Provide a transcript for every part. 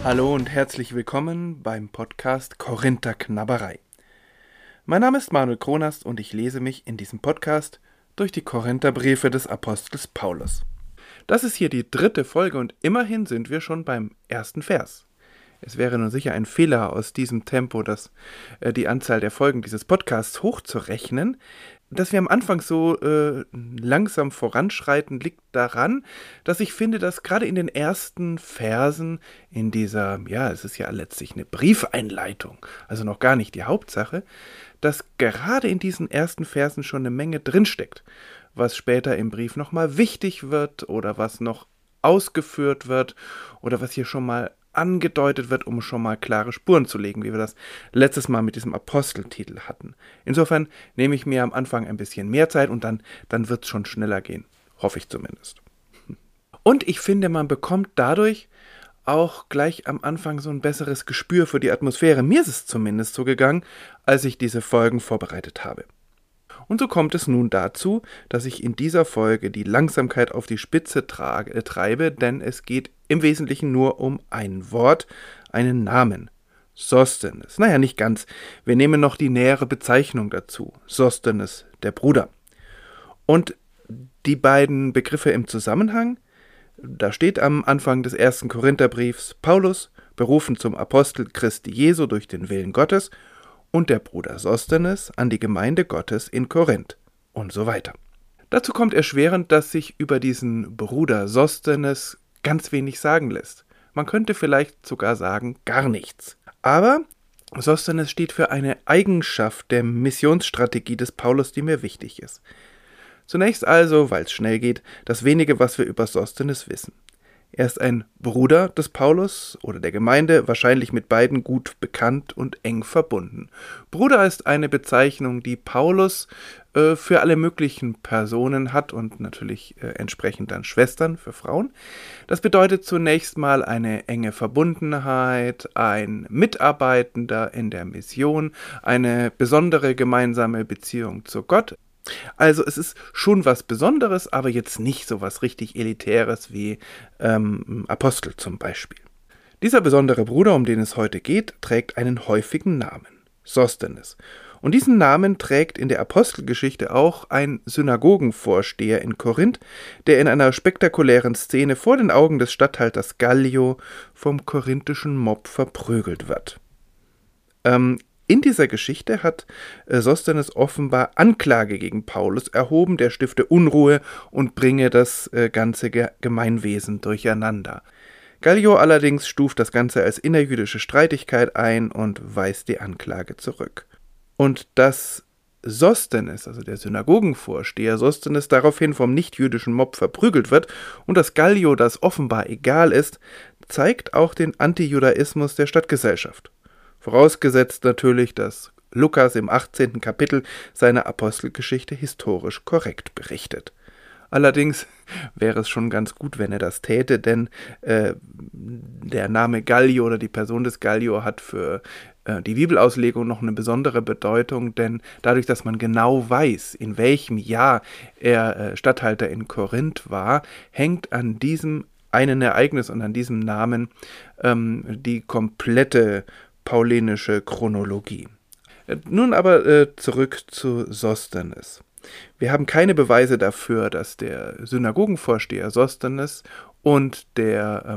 Hallo und herzlich willkommen beim Podcast Korinther Knabberei. Mein Name ist Manuel Kronast und ich lese mich in diesem Podcast durch die Korintherbriefe des Apostels Paulus. Das ist hier die 3. Folge und immerhin sind wir schon beim 1. Vers. Es wäre nun sicher ein Fehler, aus diesem Tempo die Anzahl der Folgen dieses Podcasts hochzurechnen. Dass wir am Anfang so langsam voranschreiten, liegt daran, dass ich finde, dass gerade in den ersten Versen in dieser, es ist ja letztlich eine Briefeinleitung, also noch gar nicht die Hauptsache, dass gerade in diesen ersten Versen schon eine Menge drinsteckt, was später im Brief nochmal wichtig wird oder was noch ausgeführt wird oder was hier schon mal angedeutet wird, um schon mal klare Spuren zu legen, wie wir das letztes Mal mit diesem Aposteltitel hatten. Insofern nehme ich mir am Anfang ein bisschen mehr Zeit und dann wird es schon schneller gehen. Hoffe ich zumindest. Und ich finde, man bekommt dadurch auch gleich am Anfang so ein besseres Gespür für die Atmosphäre. Mir ist es zumindest so gegangen, als ich diese Folgen vorbereitet habe. Und so kommt es nun dazu, dass ich in dieser Folge die Langsamkeit auf die Spitze treibe, denn es geht im Wesentlichen nur um ein Wort, einen Namen. Sosthenes. Naja, nicht ganz. Wir nehmen noch die nähere Bezeichnung dazu. Sosthenes, der Bruder. Und die beiden Begriffe im Zusammenhang, da steht am Anfang des 1. Korintherbriefs Paulus, berufen zum Apostel Christi Jesu durch den Willen Gottes, und der Bruder Sosthenes an die Gemeinde Gottes in Korinth und so weiter. Dazu kommt erschwerend, dass sich über diesen Bruder Sosthenes ganz wenig sagen lässt. Man könnte vielleicht sogar sagen, gar nichts. Aber Sosthenes steht für eine Eigenschaft der Missionsstrategie des Paulus, die mir wichtig ist. Zunächst also, weil es schnell geht, das wenige, was wir über Sosthenes wissen. Er ist ein Bruder des Paulus oder der Gemeinde, wahrscheinlich mit beiden gut bekannt und eng verbunden. Bruder ist eine Bezeichnung, die Paulus für alle möglichen Personen hat und natürlich entsprechend dann Schwestern für Frauen. Das bedeutet zunächst mal eine enge Verbundenheit, ein Mitarbeitender in der Mission, eine besondere gemeinsame Beziehung zu Gott. Also es ist schon was Besonderes, aber jetzt nicht so was richtig Elitäres wie Apostel zum Beispiel. Dieser besondere Bruder, um den es heute geht, trägt einen häufigen Namen, Sosthenes. Und diesen Namen trägt in der Apostelgeschichte auch ein Synagogenvorsteher in Korinth, der in einer spektakulären Szene vor den Augen des Statthalters Gallio vom korinthischen Mob verprügelt wird. In dieser Geschichte hat Sosthenes offenbar Anklage gegen Paulus erhoben, der stifte Unruhe und bringe das ganze Gemeinwesen durcheinander. Gallio allerdings stuft das Ganze als innerjüdische Streitigkeit ein und weist die Anklage zurück. Und dass Sosthenes, also der Synagogenvorsteher Sosthenes, daraufhin vom nichtjüdischen Mob verprügelt wird und dass Gallio das offenbar egal ist, zeigt auch den Antijudaismus der Stadtgesellschaft. Vorausgesetzt natürlich, dass Lukas im 18. Kapitel seine Apostelgeschichte historisch korrekt berichtet. Allerdings wäre es schon ganz gut, wenn er das täte, denn der Name Gallio oder die Person des Gallio hat für die Bibelauslegung noch eine besondere Bedeutung, denn dadurch, dass man genau weiß, in welchem Jahr er Statthalter in Korinth war, hängt an diesem einen Ereignis und an diesem Namen die komplette paulinische Chronologie. Nun aber zurück zu Sosthenes. Wir haben keine Beweise dafür, dass der Synagogenvorsteher Sosthenes und der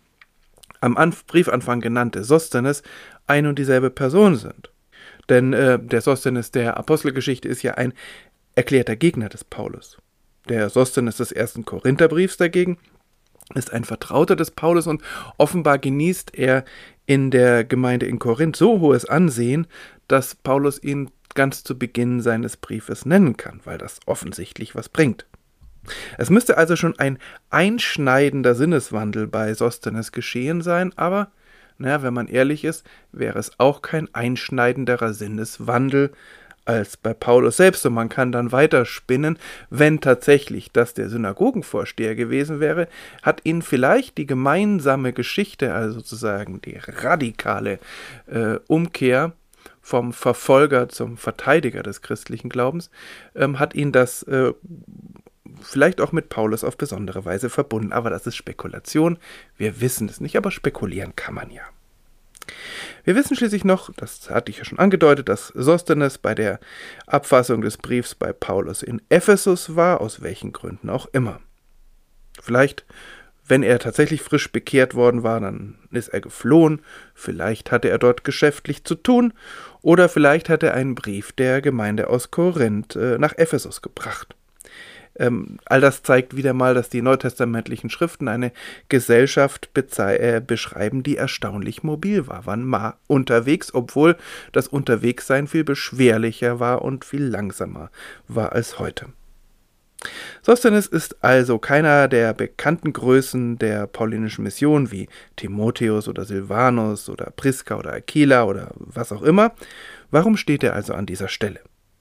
am Briefanfang genannte Sosthenes ein und dieselbe Person sind. Denn der Sosthenes der Apostelgeschichte ist ja ein erklärter Gegner des Paulus. Der Sosthenes des 1. Korintherbriefs dagegen ist ein Vertrauter des Paulus und offenbar genießt er in der Gemeinde in Korinth so hohes Ansehen, dass Paulus ihn ganz zu Beginn seines Briefes nennen kann, weil das offensichtlich was bringt. Es müsste also schon ein einschneidender Sinneswandel bei Sosthenes geschehen sein, aber, wenn man ehrlich ist, wäre es auch kein einschneidenderer Sinneswandel als bei Paulus selbst. Und man kann dann weiterspinnen, wenn tatsächlich das der Synagogenvorsteher gewesen wäre, hat ihn vielleicht die gemeinsame Geschichte, also sozusagen die radikale Umkehr vom Verfolger zum Verteidiger des christlichen Glaubens, hat ihn das vielleicht auch mit Paulus auf besondere Weise verbunden. Aber das ist Spekulation. Wir wissen es nicht, aber spekulieren kann man ja. Wir wissen schließlich noch, das hatte ich ja schon angedeutet, dass Sosthenes bei der Abfassung des Briefs bei Paulus in Ephesus war, aus welchen Gründen auch immer. Vielleicht, wenn er tatsächlich frisch bekehrt worden war, dann ist er geflohen, vielleicht hatte er dort geschäftlich zu tun, oder vielleicht hat er einen Brief der Gemeinde aus Korinth nach Ephesus gebracht. All das zeigt wieder mal, dass die neutestamentlichen Schriften eine Gesellschaft beschreiben, die erstaunlich mobil war, waren mal unterwegs, obwohl das Unterwegssein viel beschwerlicher war und viel langsamer war als heute. Sosthenes ist also keiner der bekannten Größen der paulinischen Mission wie Timotheus oder Silvanus oder Priska oder Aquila oder was auch immer. Warum steht er also an dieser Stelle?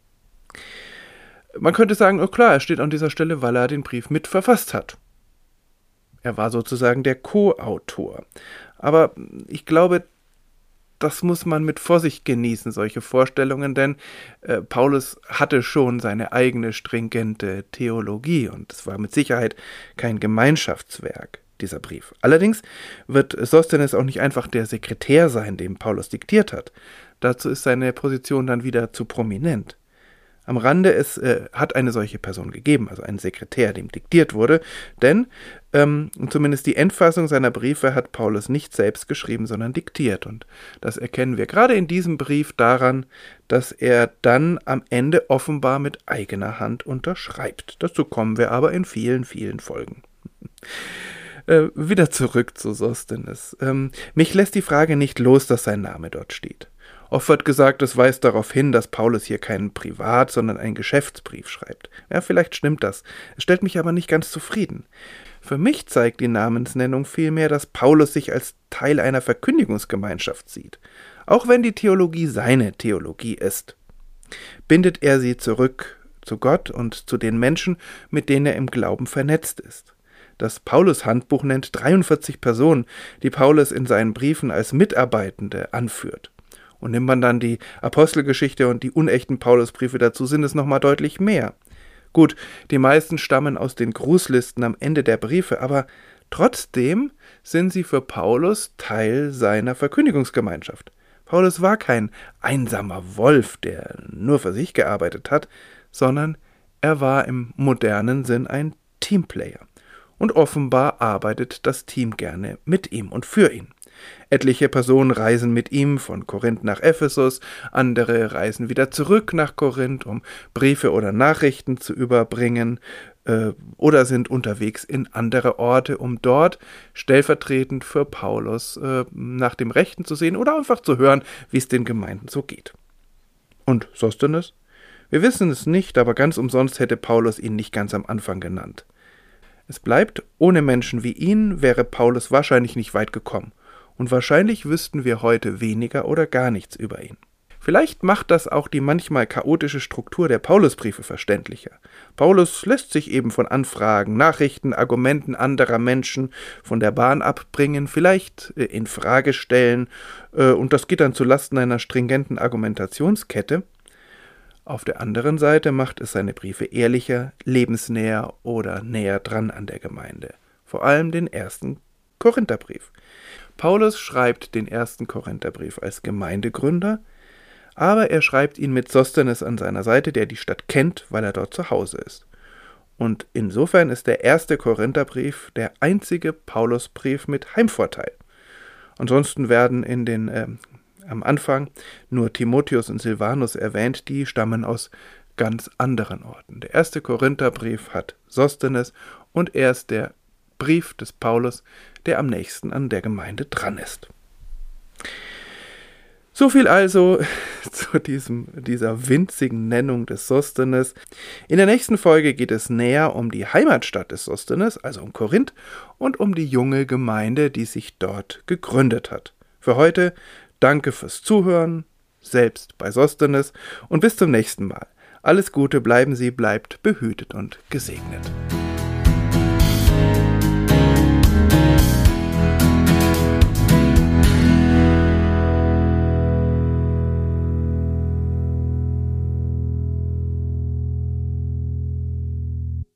Man könnte sagen, oh klar, er steht an dieser Stelle, weil er den Brief mit verfasst hat. Er war sozusagen der Co-Autor. Aber ich glaube, das muss man mit Vorsicht genießen, solche Vorstellungen, denn Paulus hatte schon seine eigene stringente Theologie und es war mit Sicherheit kein Gemeinschaftswerk, dieser Brief. Allerdings wird Sosthenes auch nicht einfach der Sekretär sein, dem Paulus diktiert hat. Dazu ist seine Position dann wieder zu prominent. Am Rande, es hat eine solche Person gegeben, also einen Sekretär, dem diktiert wurde, denn zumindest die Endfassung seiner Briefe hat Paulus nicht selbst geschrieben, sondern diktiert. Und das erkennen wir gerade in diesem Brief daran, dass er dann am Ende offenbar mit eigener Hand unterschreibt. Dazu kommen wir aber in vielen, vielen Folgen. Wieder zurück zu Sosthenes. Mich lässt die Frage nicht los, dass sein Name dort steht. Oft wird gesagt, es weist darauf hin, dass Paulus hier keinen Privat-, sondern einen Geschäftsbrief schreibt. Ja, vielleicht stimmt das. Es stellt mich aber nicht ganz zufrieden. Für mich zeigt die Namensnennung vielmehr, dass Paulus sich als Teil einer Verkündigungsgemeinschaft sieht. Auch wenn die Theologie seine Theologie ist, bindet er sie zurück zu Gott und zu den Menschen, mit denen er im Glauben vernetzt ist. Das Paulus-Handbuch nennt 43 Personen, die Paulus in seinen Briefen als Mitarbeitende anführt. Und nimmt man dann die Apostelgeschichte und die unechten Paulusbriefe dazu, sind es nochmal deutlich mehr. Gut, die meisten stammen aus den Grußlisten am Ende der Briefe, aber trotzdem sind sie für Paulus Teil seiner Verkündigungsgemeinschaft. Paulus war kein einsamer Wolf, der nur für sich gearbeitet hat, sondern er war im modernen Sinn ein Teamplayer. Und offenbar arbeitet das Team gerne mit ihm und für ihn. Etliche Personen reisen mit ihm von Korinth nach Ephesus, andere reisen wieder zurück nach Korinth, um Briefe oder Nachrichten zu überbringen, oder sind unterwegs in andere Orte, um dort stellvertretend für Paulus nach dem Rechten zu sehen oder einfach zu hören, wie es den Gemeinden so geht. Und Sosthenes? Wir wissen es nicht, aber ganz umsonst hätte Paulus ihn nicht ganz am Anfang genannt. Es bleibt, ohne Menschen wie ihn wäre Paulus wahrscheinlich nicht weit gekommen. Und wahrscheinlich wüssten wir heute weniger oder gar nichts über ihn. Vielleicht macht das auch die manchmal chaotische Struktur der Paulusbriefe verständlicher. Paulus lässt sich eben von Anfragen, Nachrichten, Argumenten anderer Menschen von der Bahn abbringen, vielleicht in Frage stellen, und das geht dann zulasten einer stringenten Argumentationskette. Auf der anderen Seite macht es seine Briefe ehrlicher, lebensnäher oder näher dran an der Gemeinde. Vor allem den ersten Korintherbrief. Paulus schreibt den ersten Korintherbrief als Gemeindegründer, aber er schreibt ihn mit Sosthenes an seiner Seite, der die Stadt kennt, weil er dort zu Hause ist. Und insofern ist der erste Korintherbrief der einzige Paulusbrief mit Heimvorteil. Ansonsten werden am Anfang nur Timotheus und Silvanus erwähnt, die stammen aus ganz anderen Orten. Der erste Korintherbrief hat Sosthenes und er ist der Brief des Paulus, der am nächsten an der Gemeinde dran ist. So viel also zu dieser winzigen Nennung des Sosthenes. In der nächsten Folge geht es näher um die Heimatstadt des Sosthenes, also um Korinth, und um die junge Gemeinde, die sich dort gegründet hat. Für heute danke fürs Zuhören, selbst bei Sosthenes, und bis zum nächsten Mal. Alles Gute, bleibt behütet und gesegnet.